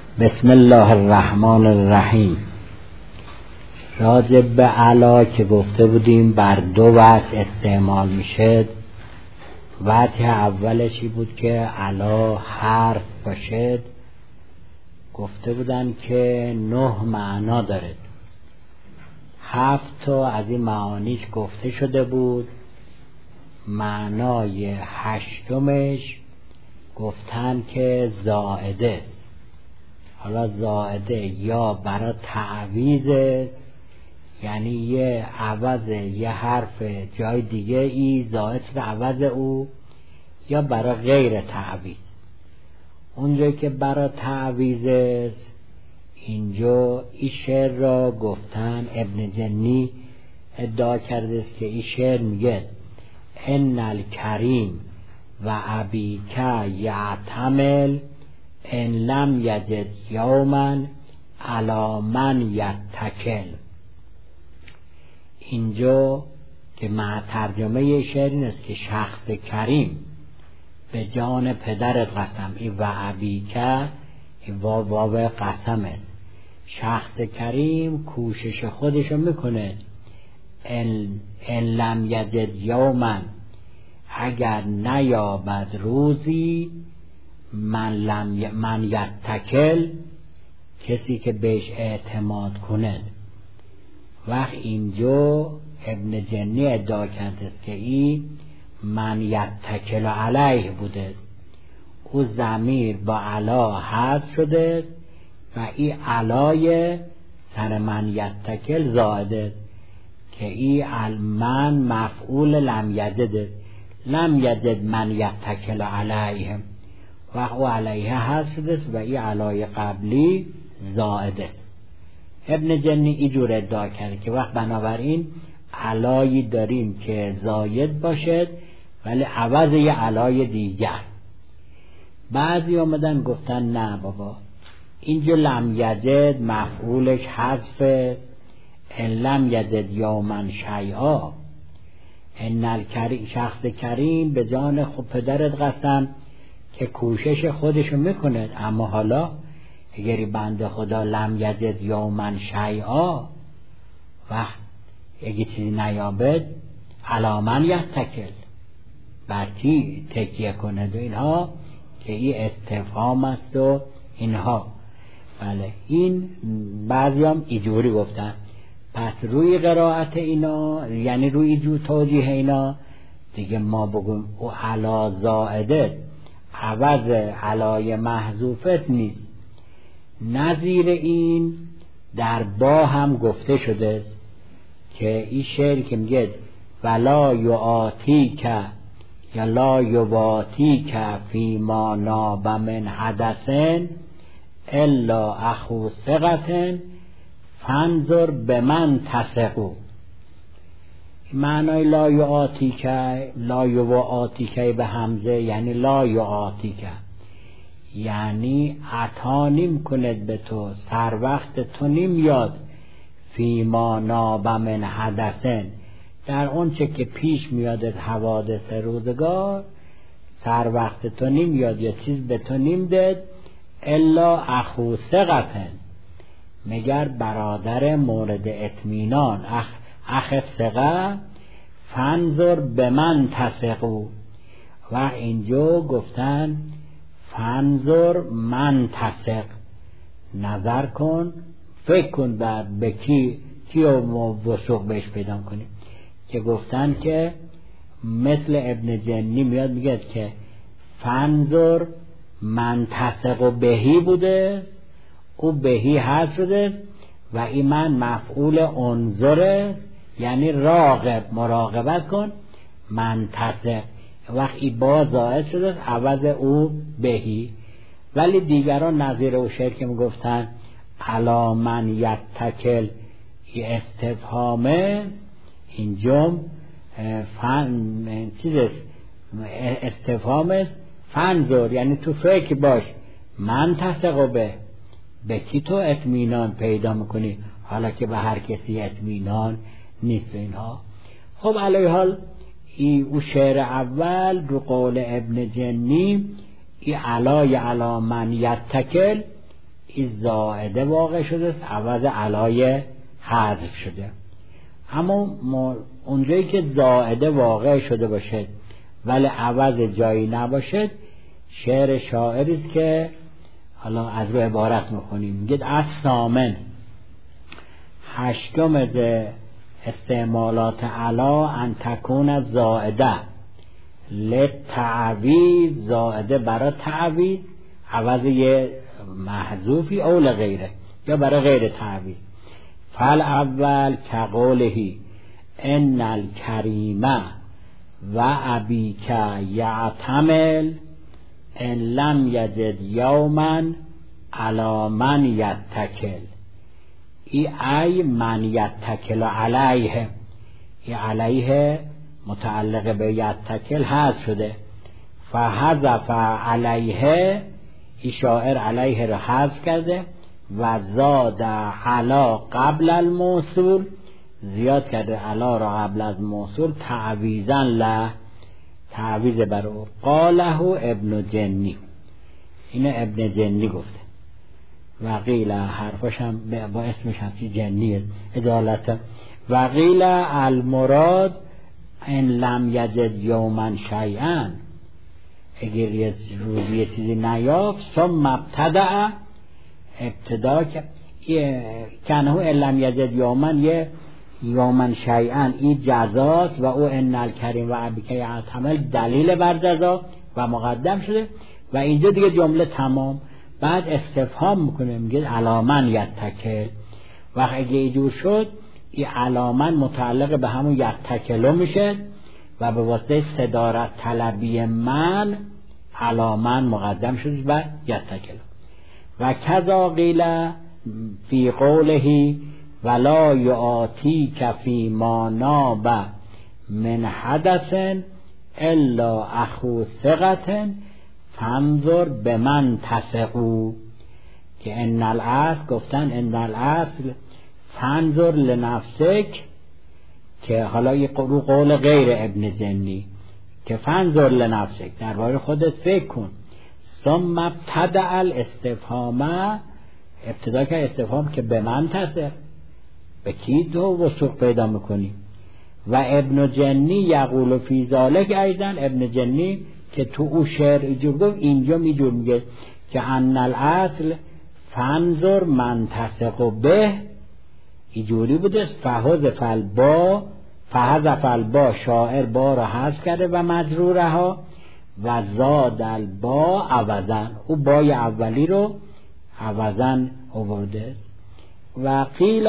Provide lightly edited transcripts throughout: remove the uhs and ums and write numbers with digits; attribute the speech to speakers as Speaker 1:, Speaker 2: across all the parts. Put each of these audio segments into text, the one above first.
Speaker 1: بسم الله الرحمن الرحیم. راجع به علا که گفته بودیم بر دو وجه استعمال میشه. وجه اولشی بود که علا حرف باشد. گفته بودن که 9 معنا داره. 7 تا از این معانیش گفته شده بود. معنای 8مش گفتن که زائده است. حالا زائده یا برای تعویض است، یعنی یه عوض یه حرف جای دیگه ای زائد شده عوض او، یا برای غیر تعویض. اونجایی که برای تعویض است، اینجا این شعر را گفتن ابن جنی ادعا کرده است که این شعر میگه ان الکریم و ابیک یعتمل ان لم یجد یوما علی من یتکل. اینجا که ترجمه شعر این است که شخص کریم به جان پدرت قسم، این و ابیک واو قسم است. شخص کریم کوشش خودشو میکنه ان لم یجد یوما، اگر نیابد روزی من یتکل، کسی که بهش اعتماد کنه. وقت اینجا ابن جنی ادعا کرده است که این من یتکل علیه بوده است. او ضمیر با علا حذف شده است و این علای سر من یتکل زائده است که این من مفعول لم یجد است. لم یجد من یتکل علیه و او علیه حذف شده است و این علای قبلی زائده است. ابن جنی اینجور ادعا کرده که وقت بنابراین علایی داریم که زاید باشد ولی عوض یه علای دیگر. بعضی آمدن گفتن نه بابا، اینجا لم یجد مفعولش حذف است. ان لم یجد یوما شیئا، ان الکریم شخص کریم به جان خود پدرت قسم که کوشش خودشو میکنه، اما حالا اگری بنده خدا لم یجد یوما شیئا و اگه چیزی نیابد علی من یتکل، بر کی تکیه کنه و اینها، که این استفهام است و اینها. بله، این بعضی هم اینجوری گفتن. پس روی قرائت اینا، یعنی روی توجیه اینا دیگه ما بگویم او علا زائده است، عوض علای محذوف است نیست. نظیر این در با هم گفته شده است که این شعر که میگه ولا یعاطیک یا لا یواطیک فی ما ناب من حدث الا اخو ثقة فانظر به من تثقوا. معنای لا یعاطیک، لا یعاطیک به همزه یعنی لا یعاطیک، یعنی عطا نیم کند به تو، سر وقت تو نیم یاد، فی ما ناب من حدثن، در اون چه که پیش میاد از حوادث روزگار سر وقت تو نیم یاد یا چیز به تو نیم داد، الا اخو ثقة، مگر برادر مورد اطمینان، اخ ثقه، فانظر به من تثقوا. و اینجا گفتن فانظر من تثق، نظر کن، فکر کن بر به کی وثوق بهش پیدا کنیم. که گفتن که مثل ابن جنی میاد میگه که فانظر من تثق بهی بوده، او بهی هست شده و این من مفعول انظر است، یعنی راقب، مراقبت کن. من تثق وقتی با زائد شده است عوض او بهی. ولی دیگران نظیر او شعر که میگفتن علی من یتکل استفهام است، اینجا استفهام است فانظر، یعنی تو فکر باش من تثق به کی تو اطمینان پیدا میکنی، حالا که به هر کسی اطمینان نیست اینها. خب علیه حال او شعر اول رو قول ابن جنی، ای علای علا من یتکل، این زائده واقع شده است، عوض علای حذف شده. اما اونجایی که زائده واقع شده باشد ولی عوض جایی نباشد، شعر شاعری است که حالا از رو عبارت میخونیم. میگه از ثامن، هشتم از استعمالات علا ان تکون زائده للتعویض، زائده برای تعویض عوض یه محذوفی او لغیره یا برای غیر تعویض. فال اول کقولهی ان الکریمه و ابیک یعتمل ان لم یجد یوما علی من یتکل. ای من یتکل علیه، ای علیه متعلق به یتکل حذف شده. فحذف علیه، ای شاعر علیه رو حذف کرده. و زاد علا قبل الموصول، زیاد کرده علا را قبل از موصول. تعویزا له، تعویز بر او. قاله ابن جنی، اینه ابن جنی گفته. و قیل، حرفش هم با اسمش همچی جنی است اجالتا. و قیل المراد ان لم یجد یوما شیئا، اگر یه روزی یه چیزی نیافت، ثم ابتدع، ابتدا کنه ان لم یجد یوما، یه یوما شیئا این جزاست و او ان الکریم و ابیک یعتمل دلیل بر جزا و مقدم شده. و اینجا دیگه جمله تمام. بعد استفهام میکنه، میگه علامن یتکل. و اگه اینجور شد، این علامن متعلق به همون یتکلو میشه و به واسطه صدارت طلبی من علامن مقدم شد و یتکلو. و کذا قیل فی قوله ولا یعاطیک فی ما ناب من حدث الا اخو ثقة فانظر به من تثقوا. که ان الاصل، گفتن ان الاصل فانظر لنفسک، که حالا یه قول غیر ابن جنی که فانظر لنفسک، درباره خودت فکر کن. ثم ابتدع الاستفهام، ابتدا که استفهام که به من تثق، به کی دو وثوق پیدا میکنی. و ابن جنی یقول فی ذالک ایضا، ابن جنی که تو او شعر اینجور گفت، اینجا میجور میگه که ان الاصل فانظر من تثق به، اینجوری بوده. فحذف البا، شاعر با را حذف کرده و مجرورها. و زاد البا عوضا، او بای اولی رو عوضا آورده. و قیل،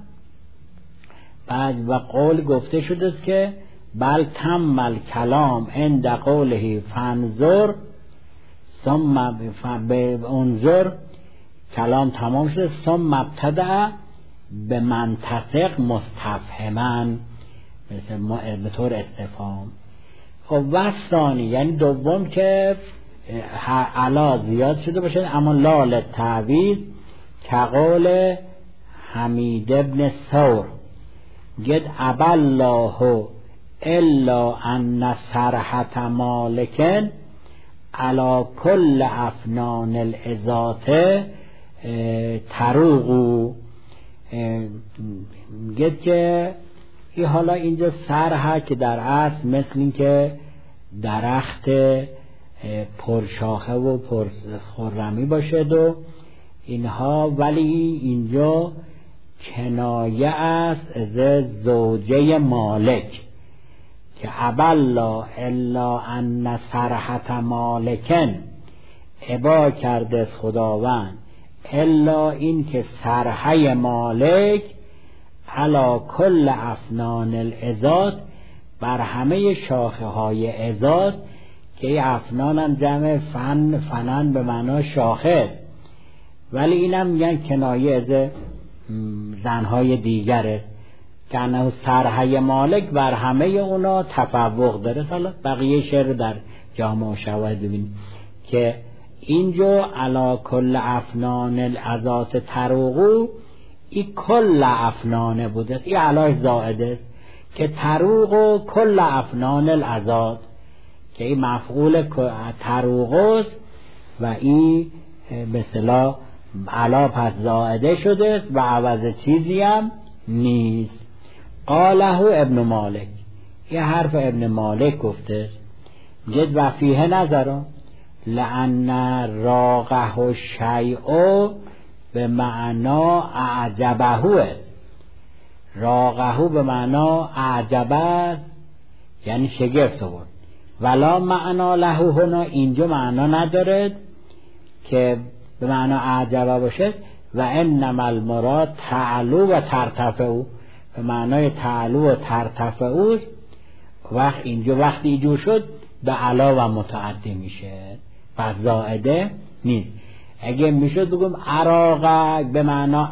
Speaker 1: بعد و قول گفته شده است که بل تم الکلام عند قوله فانظر ثم انظر، کلام تمام شده. ثم ابتدع به منطق مستفهما، به طور استفهام. خب و ثانی، یعنی دوم که علا زیاد شده باشه اما لال تعویض، که قول حمید ابن ثور گد ابا الله الا ان سرحت مالکن علا کل افنان العظات تروغو. میگه که این حالا اینجا سرحه که در اصل مثل این که درخت پرشاخه و پرخرمی باشد و اینها، ولی اینجا کنایه است از زوجه مالک که ابلا الا ان سرحت مالکن، ابا کرده از خداوند الا این که سرحه مالک علا کل افنان العظات، بر همه شاخه های عظات، که این افنان هم جمع فنن به معنا شاخه است، ولی اینم میگن کنایه از زنهای دیگر است که انه سرحه مالک بر همه اونا تفوق داره. حالا بقیه شعر در جامع شواهد ببینید که اینجا علا کل افنان العظات تروغو، این کل افنانه بوده است، این علاش زائده است که تروغو کل افنان العظات، که این مفعول تروغ است و این به اصطلاح علا پس زائده شده است و عوض چیزی هم نیست. قاله ابن مالک، یه حرف ابن مالک گفته جد و فیه نظرم لأن راقه شیء به معنا اعجبه است. راقه به معنا اعجبه است یعنی شگفت بود، ولا معنا له هنا اینجا معنا ندارد که به معنا اعجبه باشد. و انما المراد تعلو و ترتفع، به معنای تعلو و ترتفع وقت اینجا وقتی ایجور شد به علا و متعدی میشه، پس زائده نیست. اگه میشد بگم عراقه به معنا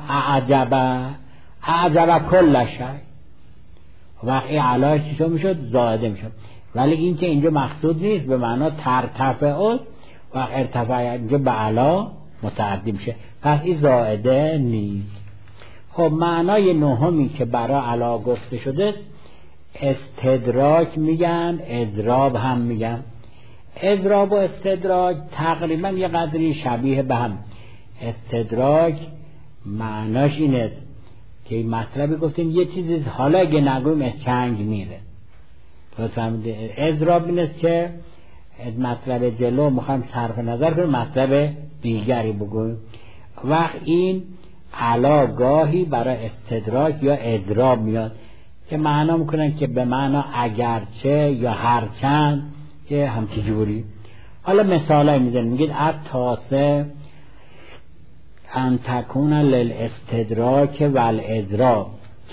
Speaker 1: اعجبه کل شی، وقتی علا چی میشد زائده میشد. ولی این که اینجا مقصود نیست، به معنا ترتفع است و ارتفاع اینجا به علا متعدی میشه، پس این زائده نیست. خب معنای نهمی که برای علا گفته شده است استدراک میگن، اضراب هم میگن. اضراب و استدراک تقریبا یه قدری شبیه به هم. استدراک معناش این است که این مطلبی گفتیم یه چیزی حالا اگه نگویم از چنگ میره. اضراب این است که مطلب جلو میخوایم صرف نظر کنیم مطلب دیگری بگویم. وقت این علا گاهی برای استدراک یا اضراب میاد که معنا میکنن که به معنا اگرچه یا هرچند، که همچی جوری. حالا مثالای میزنیم، میگید التاسع ان تکون للاستدراک و الاضراب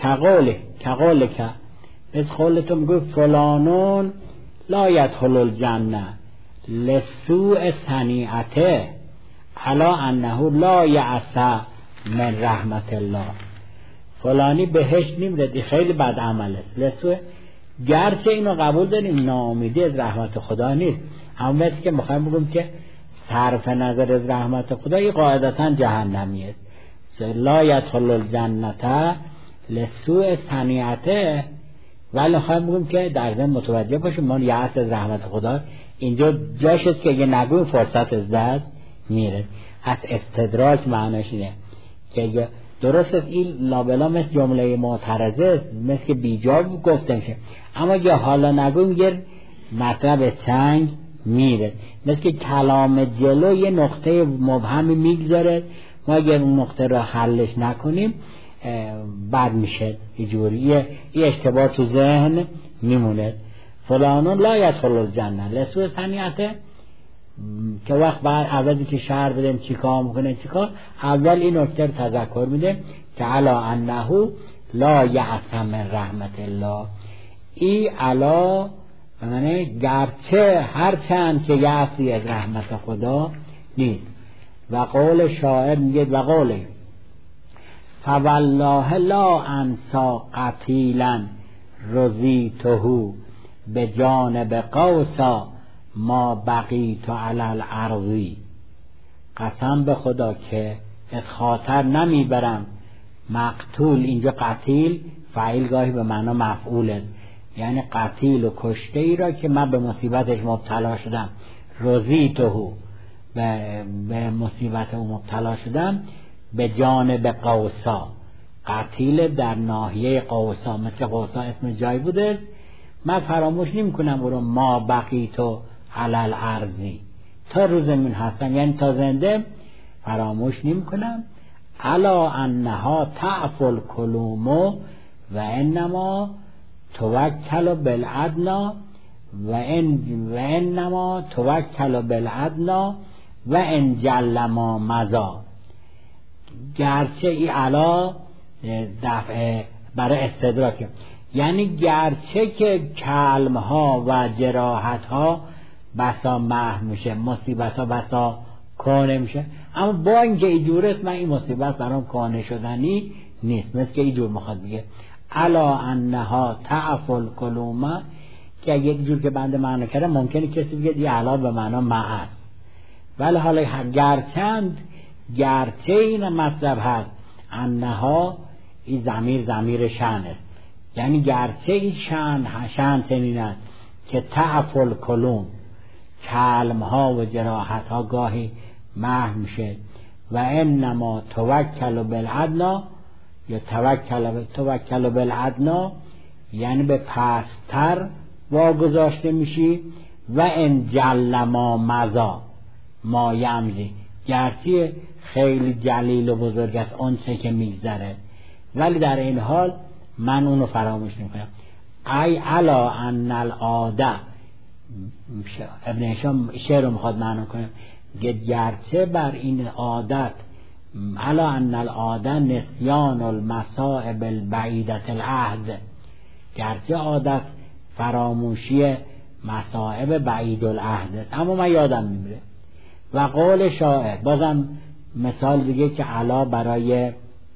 Speaker 1: کقوله که از قولتون میگه فلانون لا يدخل الجنه لسوء صنیعته علا انه لا یأس من رحمت الله. فلانی بهشت نمیره، خیلی بد عمل است. لسوء، گرچه اینو قبول داریم ناامیدی از رحمت خدا نیست، اما مثل که میخوایم بگیم که صرف نظر از رحمت خدا این قاعدتا جهنمی است. لا يدخل الجنه لسوء صنیعته، ولی میخوایم بگیم که در ضمن متوجه باشیم ما یأس از رحمت خدا اینجا جاش است که اگه نگویم فرصت از دست میره. از استدراک معناش اینه که درست است این لابلا مثل جمله معترضه است، مثل که بیجا گفته میشه، اما اگه حالا نگویم یه مطلب چنگ میره. مثل که کلام جلو یه نقطه مبهمی میگذاره، ما اگر اون نقطه را حلش نکنیم بد میشه، یه اشتباه تو ذهن میمونه. فلانون لا يدخل الجنه لسوء صنیعته، که وقت بعد عوضی که شعر بدیم چیکار میکنه چیکار، اول این نکته رو تذکر میده که علا انه لا یأس من رحمت الله. ای علا یعنی گرچه هرچند که یأسی از رحمت خدا نیست. و قول شاعر میگه و قوله فوالله لا انسا قتیلا رضیته به جانب قوسا ما بقیت علی الارض. قسم به خدا که از خاطر نمیبرم مقتول، اینجا قتیل فاعل گاهی به معنا مفعول است، یعنی قتیل و کشته ای را که من به مصیبتش مبتلا شدم، رضیته به مصیبت او مبتلا شدم، به جانب قوسا، قتیل در ناحیه قوسا، مثل قوسا اسم جای بوده است، من فراموش نمی کنم او رو ما بقیتو علی الارض، تا روز من هستم یعنی تا زنده فراموش نمی کنم. علا انها تعفل کلومو و انما توکل بالعدنا و انما توکل بالعدنا و ان جل ما مزا. گرچه ای علا دفع برای استدراک، یعنی گرچه که کلم ها و جراحت ها بسا محو میشه، مصیبت ها بسا کانه میشه، اما با اینکه اینجور است من این مصیبت برام کانه شدنی نیست. مثل که اینجور میخواد بگه الا انها تعفل کلومه، که یک جور که بنده معنی کرده ممکنه کسی بگه یه علا به معنا مع است، ولی حالا گرچه این مطلب هست انها این ضمیر شأن است، یعنی گرچه این شأن چنین است که تعفل کلوم کلم ها و جراحت ها گاهی محو میشه و انما توکل بالعدنا یا توکل بالعدنا یعنی به پستر واگذاشته میشی. و ان جل ما مضا ما یمضی، گرچه خیلی جلیل و بزرگ است اون چه که میگذره، ولی در این حال من اونو فراموش نمیکنم. ای علا ان العاده، ابن هشام شعر رو میخواد معنی کنه، گرچه بر این عادت، علا ان العاده نسیان المصائب البعیدت العهد، گرچه عادت فراموشی مصائب بعید العهد است اما من یادم نمیره. و قول شاعر، بازم مثال دیگه که علا برای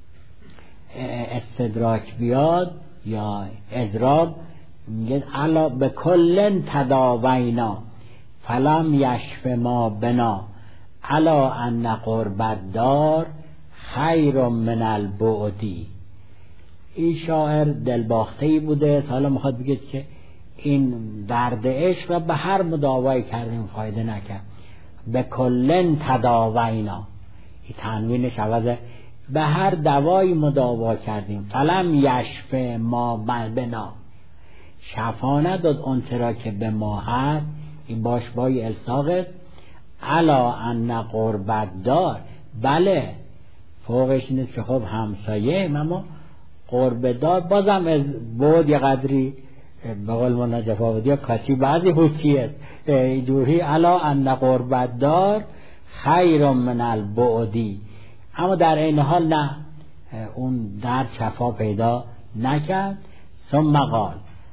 Speaker 1: استدراک بیاد یا اضراب، میگه علا به کلن تداوینا فلم یشف ما بنا علا ان قربت دار خیر من البعدی. این شاعر دلباخته‌ای بوده، حالا میخواد بگه که این درد عشق را به هر مداوایی کردیم فایده نکرد. به کلن تداوینا، این تنوینش عوضه، به هر دوایی مداوا کردیم. فلم یشف ما بنا، شفا نداد اون چرا که به ما هست، این باش بای الساق است. علا ان قربت دار، بله فوقش نیست که خب همسایه، اما قرب دار بازم از بود یه قدری به قول مولانا جفاودی کاچی بعضی هوچی است جوری. علا ان قربت دار خیر من البعدی، اما در این حال نه، اون درد شفا پیدا نکرد. ثم قال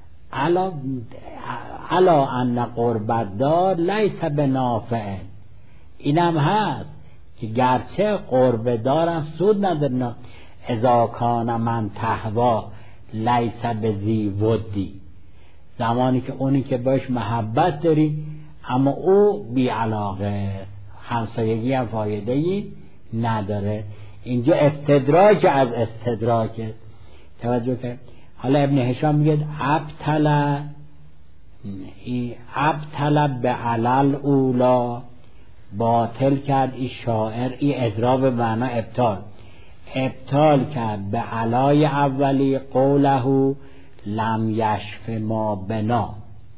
Speaker 1: علا ان قربت دار لیس بنافع، اینم هست که گرچه قرب دارم سود نداره. اذا کان من تهوا لیس بذی ودی، زمانی که اونی که باش محبت داری اما او بی علاقه، همسایگی هم فایده‌ای نداره. اینجا استدراک از استدراک است، توجه کنید. حالا ابن هشام میگه ابتل به علل اولا، باطل کرد این شاعر، این اضراب به معنا ابطال کرد به علای اولی قوله لم یشف ما بنا،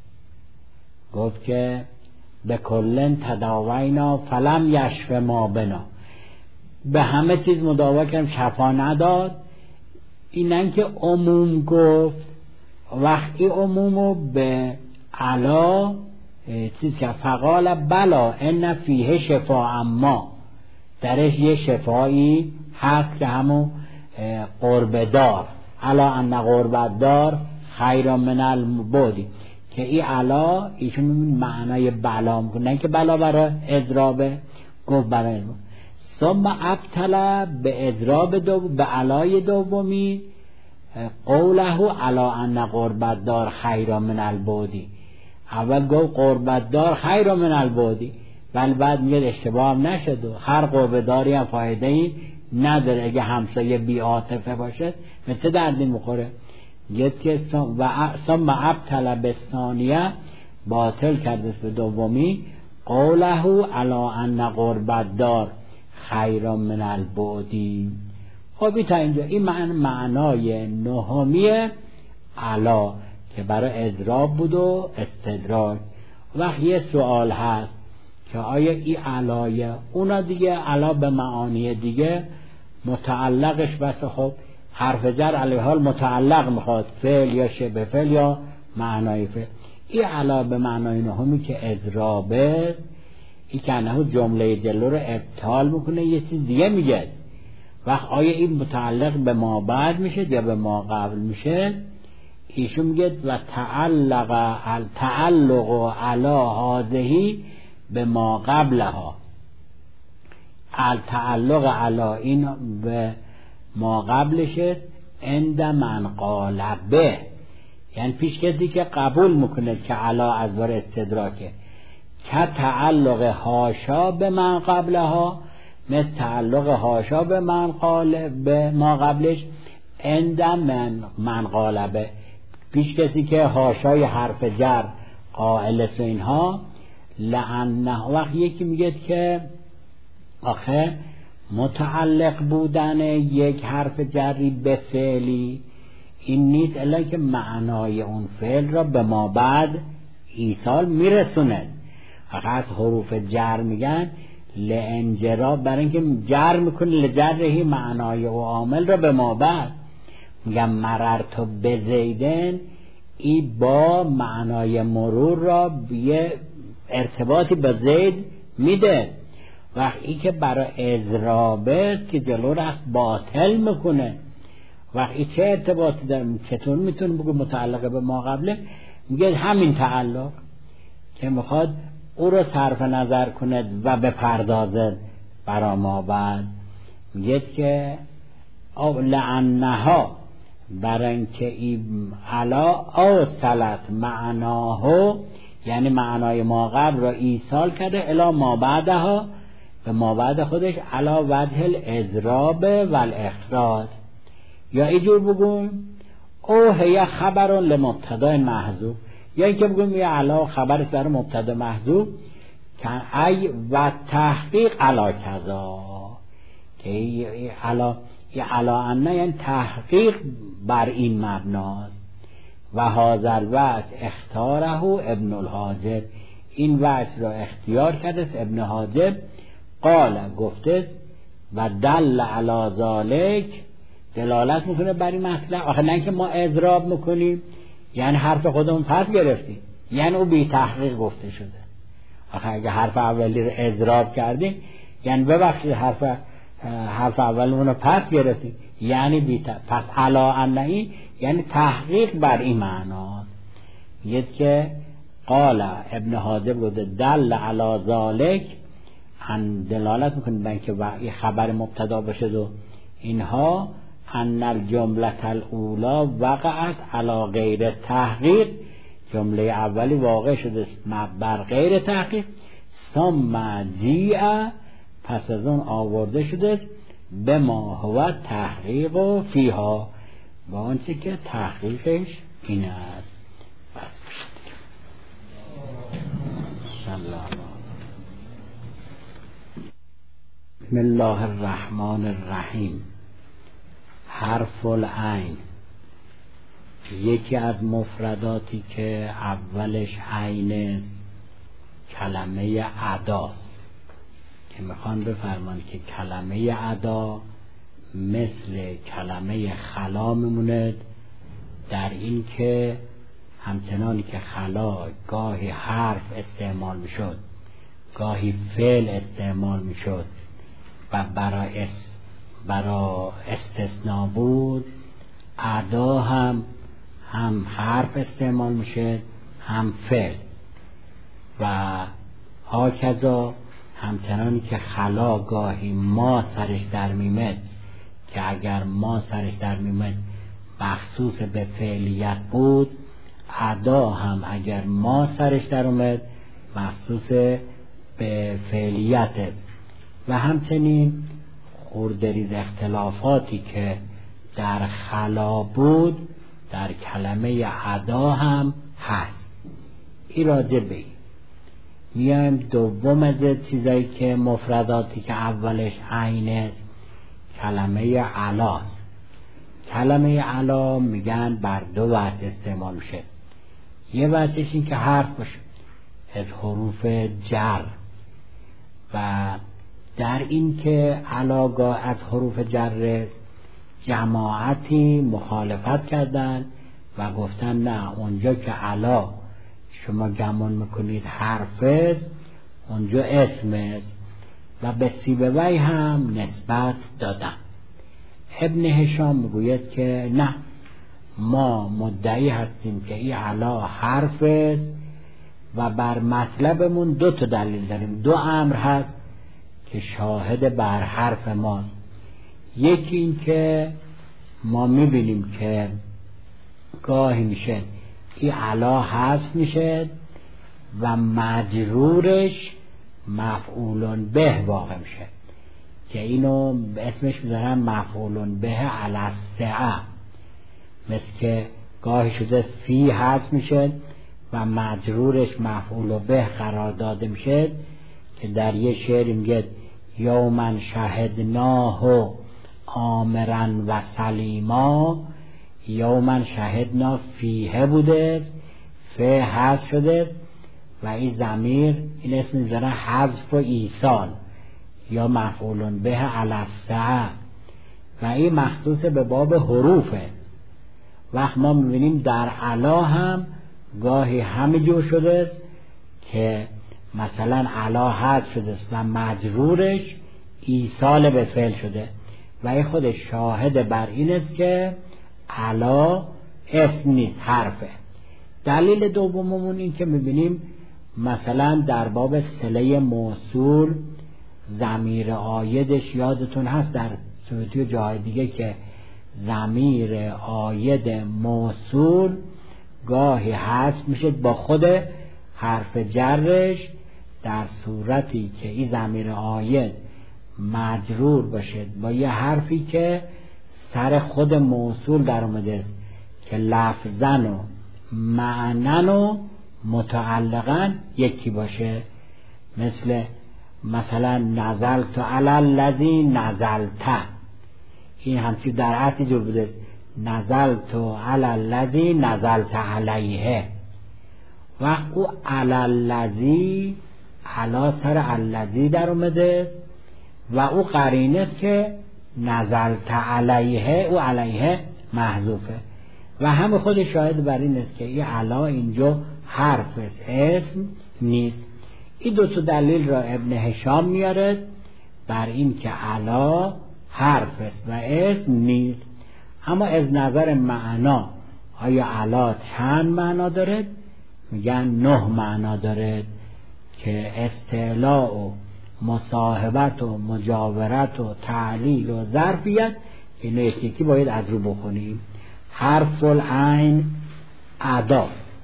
Speaker 1: گفت که به کلن تداوینا فلم یشف ما بنا، به همه چیز مداوا کردم شفا نداد. اینن که عموم گفت، وقتی عمومو به علا چیز که فقال بلا ان فیه شفا، اما درش یه شفایی هست که همون قرب دار، علا ان قربت دار خیر من البعدی، که این علا ایشون معنای بلا میکنه، نه که بلا برای اضرابه، گفت برای اضراب. ثم ابتلا به اضراب به علای دومی قوله علا ان قربت دار خیر من البعدی، اول گفت قربت دار خیر من البعدی، ولی بعد میگه اشتباه هم نشد و هر قرب داری هم فایده ای نداره، اگه همسایه بی عاطفه باشه به چه دردی میخوره. گفت که ثم ابتلا به ثانیه، باطل کرده به دومی قوله علا ان قربت دار خیر من البعدی. خب تا اینجا این معنای نهمی علا که برای اضراب بود و استدراک. وقت یه سوال هست که آیا این علای اونا دیگه علا به معانی دیگه متعلقش بس، خب حرف جر علیه حال متعلق میخواد، فعل یا شبه فعل یا معنای فعل. این علا به معنای نهمی که اضراب است، این که انه جمله جلو رو ابطال میکنه، یه چیز دیگه میگه. وقت آیا این متعلق به ما بعد میشه یا به ما قبل میشه؟ ایشون میگه و تعلق علا هذهی به ما قبلها، تعلق علا این به ما قبلش است. عند من قال به، یعنی پیش کسی که قبول میکنه که علا از بار استدراکه، که تعلق هاشا به من قبلها، مثل تعلق هاشا به من قال به ما قبلش. عند من قال به، پیش کسی که هاشای حرف جر قائل است و اینها. لعنه، وقت یکی میگه که آخه متعلق بودن یک حرف جری به فعلی این نیست الا که معنای اون فعل را به ما بعد ایصال میرسونه. از حروف جر میگن لانجرا، برای اینکه جر میکنه لجرهی معنای و عامل را به ما بعد. میگم مررت بزیدن، ای با معنای مرور را یه ارتباطی با زید میده. وقتی که برای اضرابه است که جلو را باطل میکنه، وقتی چه ارتباطی داره؟ چطور میتونه بگه متعلقه به ما قبله؟ میگه همین تعلق که میخواد او رو صرف نظر کند و بپردازد برا ما بعد. میگه که لعنها، برای اینکه این علا او سلط معناه، یعنی معنای ما قبل را ایصال کرده الی ما بعدها، به ما بعد خودش، علا وجه الاضراب و الاخراج. یا اینجور بگویم او هی خبر لمبتدا محذوف، یا اینکه بگویم یه علا خبرش برای مبتدا محذوف که ای و تحقیق علا کذا، که یه علا انه یعنی تحقیق بر این مبناست. و هازل وجه اختاره ابن الحاجب، این وجه را اختیار کرده است ابن حاجب. قال گفته و دل علی ذالک، دلالت میکنه بر این مطلب. آخه نه که ما اضراب میکنیم یعنی حرف خودمون پس گرفتیم، یعنی او بی تحقیق گفته شده. آخه اگه حرف اولی رو اضراب کردیم یعنی ببخشید حرف اولمون رو پس گرفتیم، یعنی پس علا انهی یعنی تحقیق بر این معناست. میگه که قال ابن حاجب گفته دل علی ذالک، دلالت میکنه بر اینکه این خبر مبتدا باشه و اینها، ان الجمله الاولی وقعت علی غیر تحقیق، جمله اولی واقع شده بر غیر تحقیق. ثم جیع، پس از اون آورده شده به ما هو تحقیق و فیها، با آنچه که تحقیقش این است. بس بسم الله الرحمن الرحیم. حرف العین یکی از مفرداتی که اولش عین است کلمه اداست، که میخوان بفرمان که کلمه ادا مثل کلمه خلا میموند، در این که همچنانی که خلا گاهی حرف استعمال میشد گاهی فعل استعمال میشد و برای استثناء بود، ادا هم حرف استعمال میشه هم فعل. و هاکذا همچنانی که خلا گاهی ما سرش در میمد، که اگر ما سرش در میمد مخصوص به فعلیت بود، ادا هم اگر ما سرش در اومد مخصوص به فعلیت است. و همچنین خوردریز اختلافاتی که در خلا بود در کلمه ادا هم هست. این راجع به این میایم دوم از چیزایی که مفرداتی که اولش عین است کلمه علاست. کلمه علا میگن بر دو وجه استعمال میشه. یه وجهش این که حرف باشه از حروف جر، و در این که علاگاه از حروف جر جماعتی مخالفت کردن و گفتن نه، اونجا که علا شما گمان میکنید حرف است اونجا اسم است، و به سیبوی هم نسبت دادن. ابن هشام میگوید که نه، ما مدعی هستیم که این علا حرف است و بر مطلبمون دو تا دلیل داریم، دو امر هست که شاهد بر حرف ماست. یکی این که ما میبینیم که گاهی میشه این علا حذف میشه و مجرورش مفعول به واقع میشه، که اینو اسمش میذارن مفعول به علی السعه. مثل که گاهی شده فی حذف میشه و مجرورش مفعول به قرار داده میشه، که در یه شعر میگه یومن شهدناه آمرا و سلیما، یومن شهدنا فیه بوده، فه حذف شده و این ضمیر این اسم میذاره حذف و ایصال یا مفعول به علی السعه و این مخصوص به باب حروف است. وقت ما میبینیم در علا هم گاهی همه جور شده است که مثلا علا حذف شده است و مجرورش ایصال به فعل شده و این خود شاهد بر این است که علا اسم نیست، حرفه. دلیل دوممون این که میبینیم مثلا در باب صله موصول ضمیر عایدش یادتون هست در سویتی و جای دیگه که ضمیر عاید موصول گاهی حذف میشه با خود حرف جرش در صورتی که این ضمیر عاید مجرور باشه با یه حرفی که سر خود موصول در اومده است که لفظن و معنن و متعلقا یکی باشه، مثلا نزلت علی الذی نزلت، این همچنین در اصل جور بوده است نزلت علی الذی نزلت علیه. وقت او علی الذی علی سر الذی در اومده و او قرینه است که نزلت علیه، او علیه محذوفه و همه خود شاهد بر این است که این علا اینجا حرف است، اسم نیست. این دو تا دلیل را ابن هشام میاره بر این که علا حرف است و اسم نیست. اما از نظر معنا آیا علا چند معنا داره؟ میگن 9 معنا داره که استعلاء و مصاحبت و مجاورت و تعلیل و ظرفیت، اینو یکی باید از رو بخونیم. حرف العین ادا،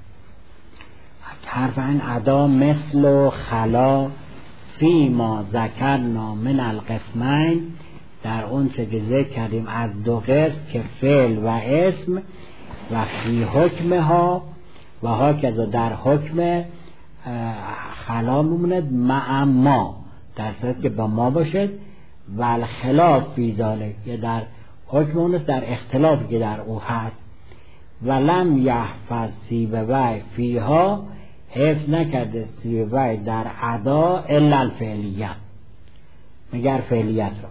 Speaker 1: حرف عین ادا مثل و خلا فی ما ذکرنا من القسمین، در اون چه که ذکر کردیم از 2 قسم که فعل و اسم و فی حکمها و ها که در حکم خلا میموند مع ما، در صورت که با ما باشد و الخلاف فی ذالک، یا در حکم اون است در اختلافی که در او هست. و لم یحفظ سیبوی فیها، حفظ نکرده سیبوی در ادا الا الفعلیه، مگر فعلیت را.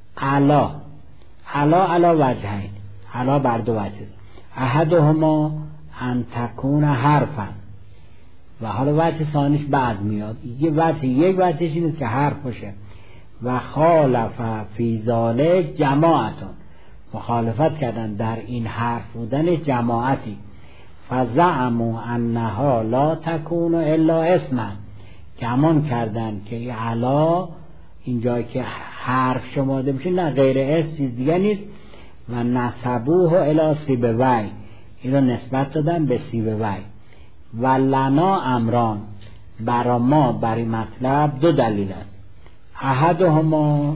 Speaker 1: علا وجهین، علا بر 2 وجه است. احدهما ان تکون حرفا، و حالا وجه ثانیش بعد میاد. یک وجهش این است که حرف باشه. و خالف فی ذالک جماعتون، مخالفت کردن در این حرف بودن جماعتی. فزعموا انها لا تکون الا اسما، گمان کردن که این علا اینجا که حرف شمارده میشه نه غیر اسم چیز دیگه نیست. و نسبوه الی سیبوی، این رو نسبت دادن به سیبوی. و لنا امران، برا ما بر این مطلب 2 دلیل است. احدهما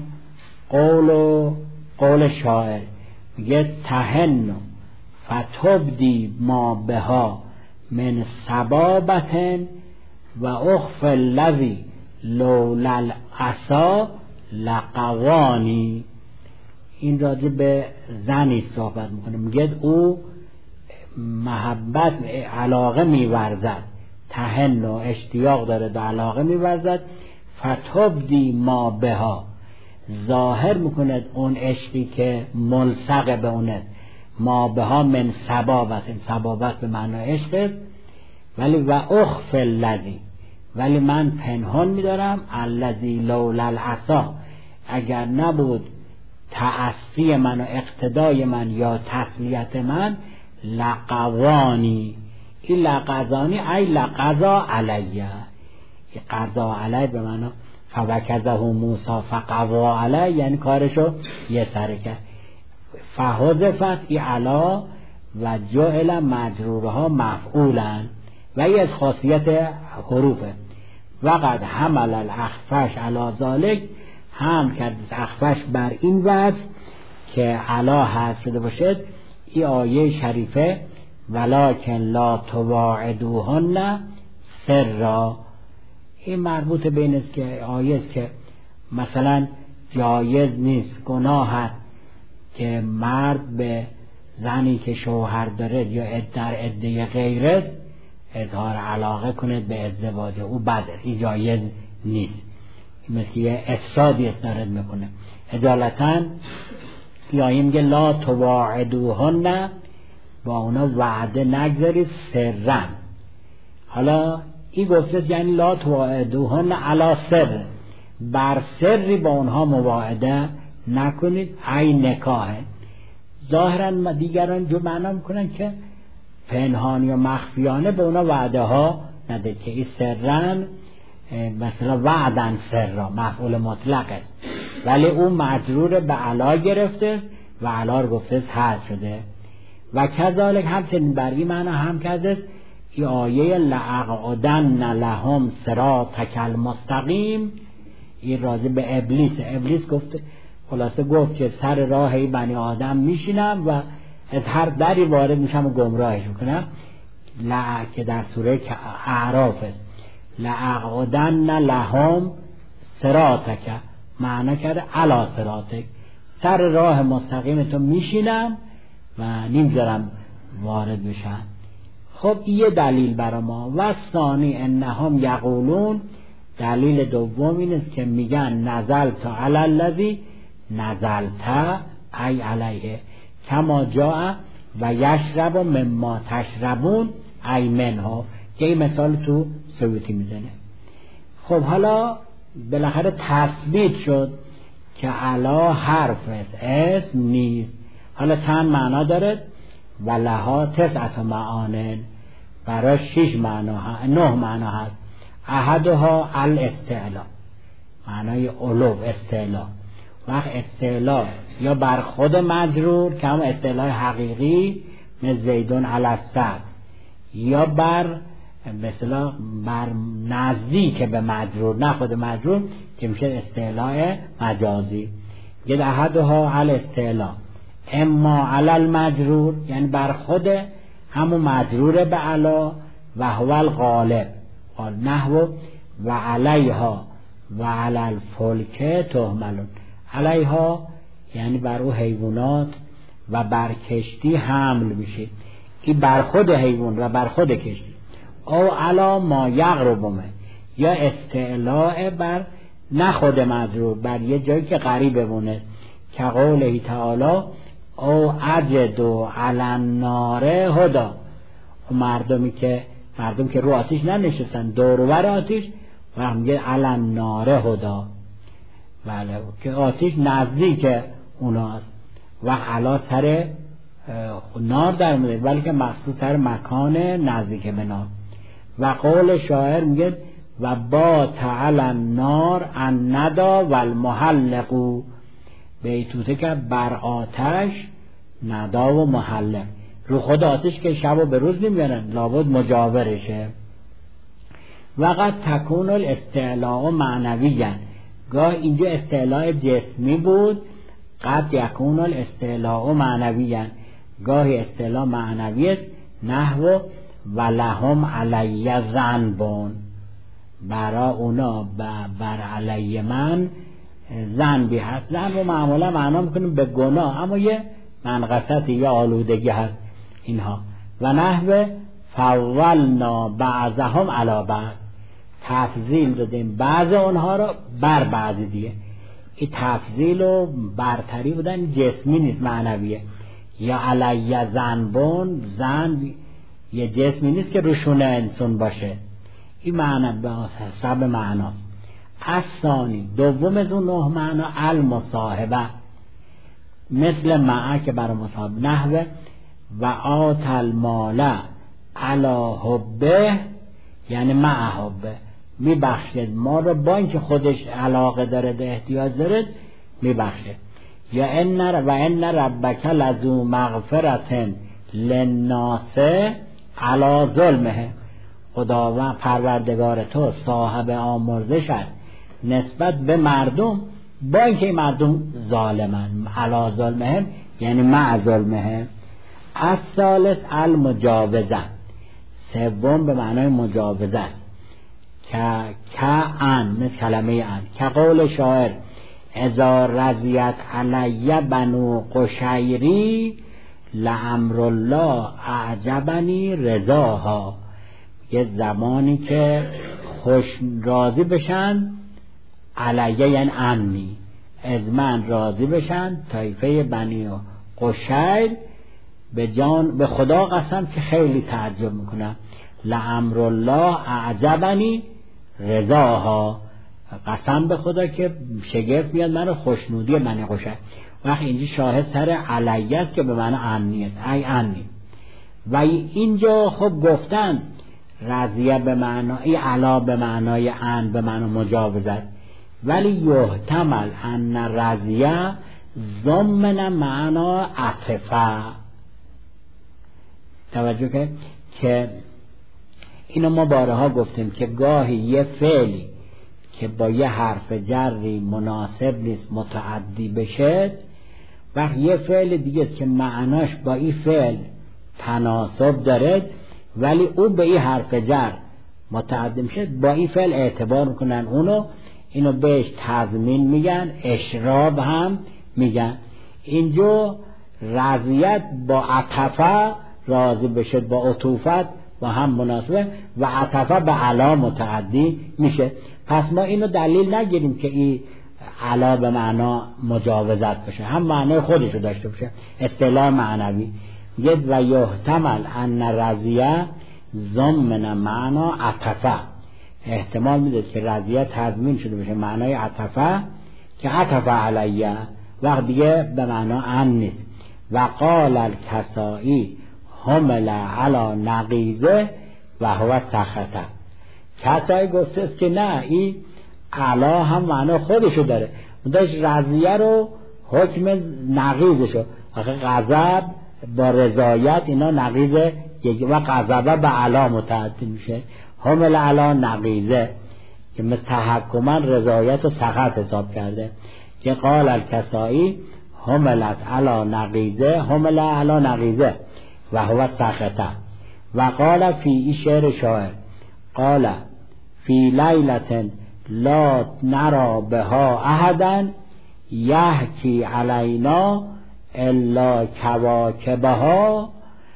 Speaker 1: قول شاعر، میگه تهنو فتبدی ما بها من سبابتن و اخف الذی لولا العصا لقوانی. این راجع به زنی صحبت میکنه، میگه او محبت علاقه میورزد، تهن و اشتیاق داره به علاقه میورزد. فتبدی ما بها، ظاهر میکند اون عشقی که ملصق به اونه، ما بها من سبابت، سبابت به معنی عشق است. ولی و اخف الذی، ولی من پنهان میدارم الذی لولا العصا، اگر نبود تأسی من و اقتدای من یا تسلیت من، لقوانی. این لقزانی ای لقضا علیه، این قضا علیه به معنی فوکزه موسی فقضا علیه، یعنی کارشو یه سره کرد. فحذفت ای علا و جعل مجرورها مفعولن، و ای از خاصیت حروفه. وقد حمل الاخفش علی ذالک، هم کرد اخفش بر این وجه که علا حذف شده باشد. این آیه شریفه ولکن لا تواعدوهن سرا، این مربوط به این است که آیه است که مثلا جایز نیست، گناه هست که مرد به زنی که شوهر داره یا در عده غیرست اظهار علاقه کنه به ازدواج او، بده، این جایز نیست، مثل یه افسادی استارد میکنه. اجالتا یا این میگه لا تواعدوهن، با اونا وعده نگذارید سرن. حالا این گفته یعنی لا تواعدوهن علی سر، بر سری با اونها مواعده نکنید، ای نکاحه. ظاهرا دیگران جو معنا میکنن که پنهانی و مخفیانه به اونا وعده ها نده، که این سرن مثلا وعدن سرا مفعول مطلق است، ولی اون مجرور به علا گرفته است و علا رو گفته است حذف شده. و کذالک همچنین بر این معنی هم کرده است این آیه لأقعدن لهم صراطک المستقیم، این راضی به ابلیس گفته، خلاصه گفت که سر راه بنی آدم میشینم و از هر دری وارد میشم و گمراهش میکنم، که در سوره اعراف است. لأقعدن لهم صراطک، معنی کرده علی صراطک، سر راه مستقیم تو میشینم و نمیذارم وارد بشن. خب یه دلیل برای ما. و ثانی انهم یقولون، دلیل دوم این است که میگن نزلت علی الذی نزلت ای علیه کما جاء و یشرب مما تشربون ای منها، که این مثال تو سیوطی میزنه. خب حالا بالاخره تثبیت شد که علا حرف است، اسم نیست. حالا چند معنا داره؟ ولها تسعت معان، برای 6 معنا 9 معنا هست. احدها الاستعلاء، معنای علو، استعلاء. وقت استعلاء یا بر خود مجرور که هم استعلاء حقیقی مثل زیدون علی السد، یا بر مثلا بر نزدیک به مجرور، نه خود مجرور که میشه استعلاء مجازی. گه احدها الاستعلاء اما علی المجرور، یعنی بر خود همون مجرور به علا، و هو الغالب، قال نحو و علیها و علی الفلک تحملون. علیها یعنی بر او حیوانات و بر کشتی حمل میشه، این بر خود حیوان و بر خود کشتی. او علا ما یقربه، یا استعلاء بر نه خود مجرور، بر یه جایی که قریب بونه، که قوله تعالی او اجدو علی النار هدا، مردم که رو آتیش ننشستن دور و بر آتیش، و میگه علی النار هدا، بله، که آتیش نزدیک اوناست. و علا سر نار در میده، ولی که مخصوص سر مکان نزدیک به نار. و قول شاعر میگه و با تعالی النار ان ندا و المحلقو، بیتوته که بر آتش ندا و محلق، رو خود آتش که شب و به روز نمیارن، لابد مجاورشه. وقت تکون الاستعلاء معنویاً، گاه اینجا استعلاء جسمی بود، قد یکون الاستعلاء معنویاً، گاهی استعلاء معنوی است، نحو ولهم علی ذنبون، برای اونا بر علی من ذنبی هست. ذنب و معمولا معنا میکنیم به گناه، اما یه منقصت یا آلودگی هست اینها. و نحو فولنا بعضهم علی بعض، تفضیل دادیم بعض اونها رو بر بعضی دیگه. این تفضیل و برتری بودن جسمی نیست، معنویه. یا علی ذنبون، ذنب یه جسمی نیست که روشونه انسان باشه، این معنی به حسب معناست. الثانی، دوم از اون 9 معنا المصاحبه، مثل معه که برای مصاحبه، نحو و آت المال علی حبه، یعنی مع حبه، میبخشد ما رو با اینکه خودش علاقه داره ده احتیاج داره میبخشه. یا ان ربک لذو مغفرت للناس علی ظلمه، خداوند پروردگار تو صاحب آمرزش است نسبت به مردم با اینکه مردم ظالمن، علی ظلمه یعنی مع ظلمه. الثالث المجاوزه، سوم به معنای مجاوزه است، که ان مثل کلمه ان، که قول شاعر اذا رضیت علی بنو قشیری لامر الله اعجبنی رضاها. یه زمانی که خوش راضی بشن، علیه یعنی عنی، از من راضی بشن، طایفه بنی قشیر، به خدا قسم که خیلی تعجب میکنم، لامر الله اعجبنی رضاها، قسم به خدا که شگفت میاد من خوشنودی بنی قشیر. وقتی اینجا شاهد سر علیه است که به معنی عنی است، ای عنی. و اینجا خب گفتن رضیه به معنای علا به معنای ان به معنای مجاوزت، ولی یحتمل ان رضیه ضمن معنا عطفه. توجه که اینو ما بارها گفتیم که گاهی یه فعلی که با یه حرف جری مناسب نیست متعدی بشه، وقت یه فعل دیگه است که معناش با این فعل تناسب داره ولی او به این حرف جر متعدی میشه، با این فعل اعتبار میکنن اینو بهش تضمین میگن، اشراب هم میگن. اینجا رضیت با عطفه راضی بشه، با عطوفت و هم مناسبه، و عطفه به علا متعدی میشه. پس ما اینو دلیل نگیریم که این علا به معنا مجاوزت بشه، هم معنای خودشو داشته باشه، اصطلاح معنوی. ید و یحتمل ان رضیه ضمن معنا عطفه، احتمال میده که رضیه تضمین شده باشه معنای عطفه که عطفه علیه، وقت دیگه به معنا ان نیست. و قال الکسائی حمل علی نقیزه و هو سخطه. کسائی گفته است که نه، این علا هم معنا خودشو داره، اونش رضیه رو حکم نقیزشو، آخه غضب با رضایت اینا نقیض یک، و غضب به علا متعدی میشه، حمل علا نقیزه که مثل تحکما رضایت و سخط حساب کرده. که قال الکسائی حملت علا نقیزه، حمل علا نقیزه و هو سخطه. و قال فی ای شعر شاعر، قال فی لیلت لا نرا بها احدا یحکی علینا الا کواکبها.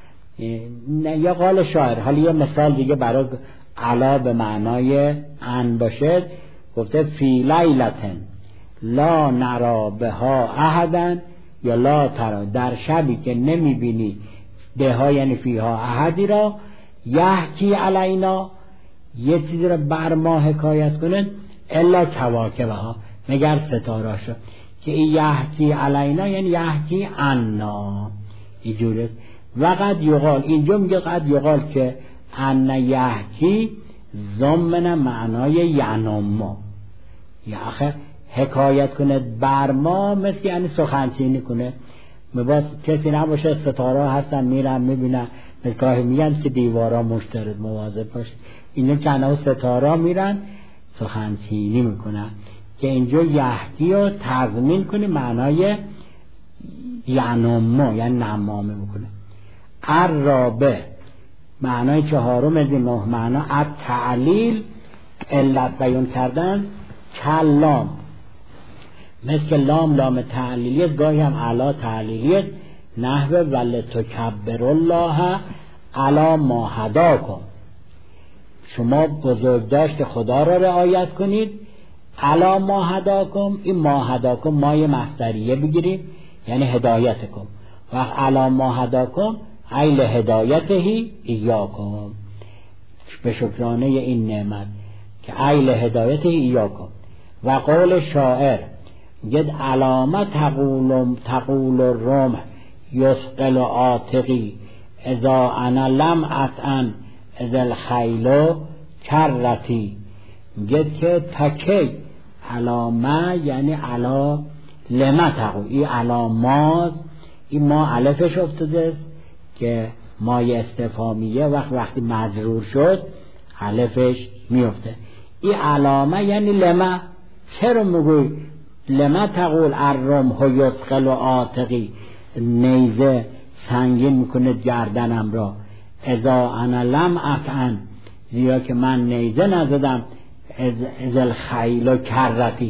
Speaker 1: یا قال شاعر، حالا یه مثال دیگه برای علا به معنای ان باشه، گفته فی لیلتن لا نرا بها احدا، یا لا ترا، در شبی که نمیبینی بها یعنی فیها احدی را، یحکی علینا یه چیزی را بر ما حکایت کنه، الا کواکبها مگر ستاره شد. که این یحکی علینا یعنی یحکی عنا، اینجوره. و قد یقال، اینجا میگه قد یقال که ان یحکی ضمن معنای ینما، یا آخه حکایت کنه بر ما، مثل یعنی سخنچینی کنه. مباس کسی نباشه ستاره هستن میرن میبینن، مثل گاهی میگن که دیوارا مشترد مواظب باشه، اینو کنه ستاره میرن سخنچینی میکنن. که اینجا یحکی رو تضمین کنه معنای ینما یعنی نمامه میکنه. الرابع معنای چهارم از این نه معنا التعلیل، علت بیان کردن، کلام، مثل که لام تعلیلی است، گاهی هم علا تعلیلی است، نحو ولتکبر الله علی ما هداکم، شما بزرگداشت خدا را رعایت کنید، علی ما هداکم، این ما هداکم مای مصدریه بگیریم یعنی هدایتکم، و علی ما هداکم ایل هدایتهی ایاکم، به شکرانه این نعمت که ایل هدایتهی ایاکم. و قول شاعر ید علامه تقول الرمح یثقل عاتقی اذا انا لم اطعن اذا الخیل کرتی. گید که تکی علامه یعنی علا لما تقول، این علاماز، این ما الفش افتاده است که مای استفهامیه، وقتی مجرور شد الفش میفته. این علامه یعنی لما، چرا میگوی لما تقول الرمح یثقل عاتقی، نیزه سنگین میکنه گردنم را، اذا انا لم اطعن، زیرا که من نیزه نزدم، از الخیل کرتی،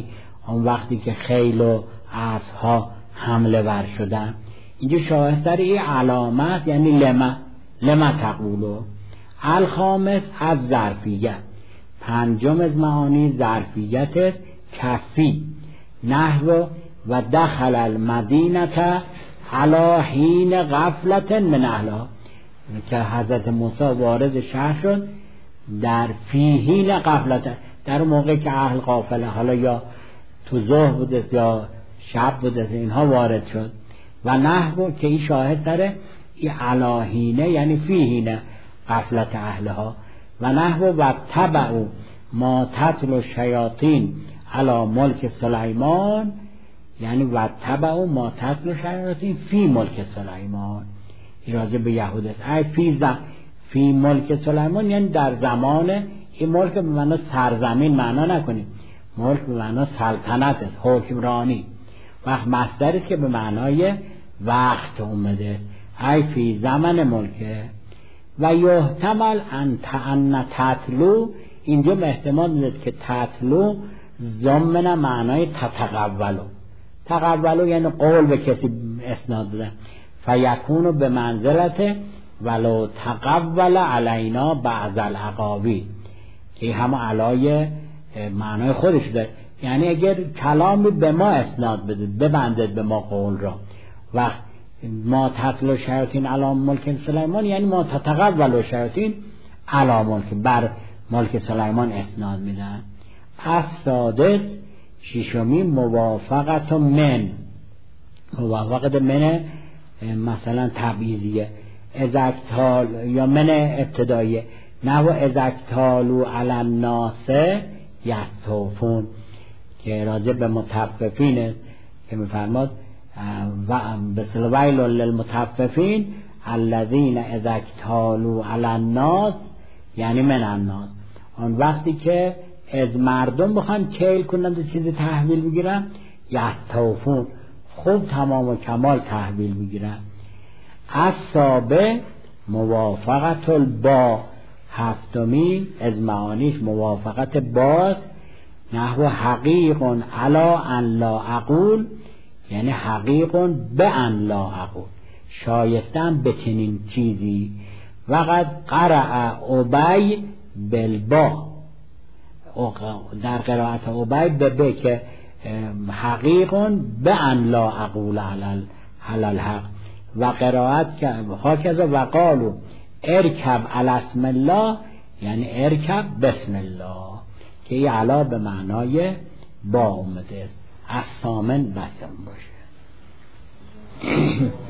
Speaker 1: اون وقتی که خیل و اسب‌ها حمله ور شدن. اینجا شاهستر این علامه است، یعنی لما تقولو. الخامس از ظرفیت، پنجم از معانی ظرفیت است، کفی. نحو و دخل المدینه علی حین غفلت من اهلها، که حضرت موسی وارد شهر شد در فی حین غفلت، در موقع که اهل غافله، حالا یا تو ظهر بوده یا شب بوده، اینها وارد شد. و نحو که این شاهد سره این علی حین یعنی فی حین غفلت اهلها. و نحو و تبعوا ما تتلو الشیاطین علی ملک سلیمان، یعنی و تبعوا ما تتلو الشیاطین فی ملک سلیمان. این راجع به یهود است. فی ملک سلیمان یعنی در زمان این ملک به معنی سرزمین معنا نکنیم، ملک به معنی سلطنت است، حکمرانی. وقت مصدر است که به معنای وقت اومده است. ای فی زمن ملکه. و یحتمل ان تتلو، اینجا احتمال میده که تتلو ضمن معنای تقولو یعنی قول به کسی اسناد دادن. فیکونو به منزلت ولو تقول علینا بعض الاقاویل، که همه علای معنای خودش داره، یعنی اگر کلامی به ما اسناد بده، ببندد به ما قول را. وقت ما تتلو شیاطین علی ملک سلیمان یعنی ما تتقول شیاطین علی ملک، بر ملک سلیمان اسناد میدن. از سادس ششمی موافقت من مثلا تبعیضیه، ازکتال یا من ابتداییه. نحو ازکتالو علی الناس یستوفون، که راجع به متففین است که میفرماد و بسل ویل للمتففین الذین ازکتالو علی الناس یعنی من الناس. اون وقتی که از مردم بخوان کیل کنند و چیزی تحویل بگیرن، یستوفون خوب تمام و کمال تحویل بگیرن. از سابع موافقت البا، هفتمی از معانیش موافقت باز. نحو حقیق علا ان لا اقول یعنی حقیق به ان لا اقول، شایستم به چنین چیزی. وقد قرأ ابی بالبا، در قرائت ابی به به که حقیق به ان لا اقول علی الحق. و قرائت که هاکذا وقالو ارکب علی اسم الله یعنی ارکب بسم الله، که این علا به معنای با اومده است. از سامن بسم باشه.